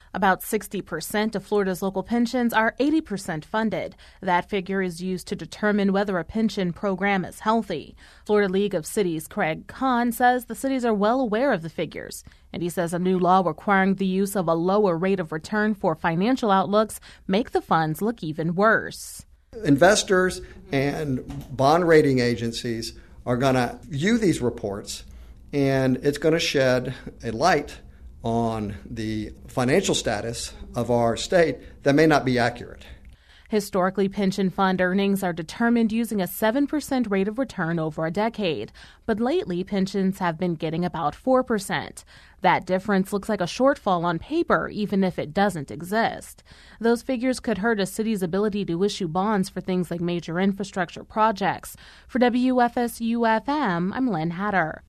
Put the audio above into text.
About 60% of Florida's local pensions are 80% funded. That figure is used to determine whether a pension program is healthy. Florida League of Cities Craig Kahn says the cities are well aware of the figures, and he says a new law requiring the use of a lower rate of return for financial outlooks make the funds look even worse. Investors and bond rating agencies are going to view these reports, and it's going to shed a light on the financial status of our state that may not be accurate. Historically, pension fund earnings are determined using a 7% rate of return over a decade. But lately, pensions have been getting about 4%. That difference looks like a shortfall on paper, even if it doesn't exist. Those figures could hurt a city's ability to issue bonds for things like major infrastructure projects. For WFSU-FM, I'm Lynn Hatter.